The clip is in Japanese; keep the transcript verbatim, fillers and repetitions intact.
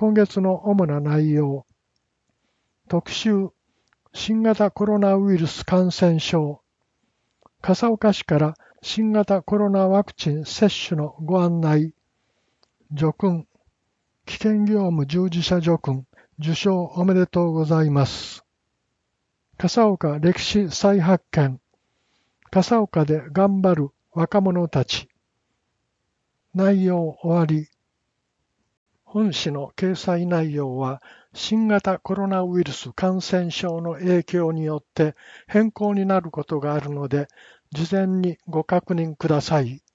今月の主な内容。特集、新型コロナウイルス感染症。笠岡市から新型コロナワクチン接種のご案内。叙勲、危険業務従事者叙勲、受賞おめでとうございます。笠岡歴史再発見。笠岡で頑張る若者たち。内容終わり。本誌の掲載内容は新型コロナウイルス感染症の影響によって変更になることがあるので、事前にご確認ください。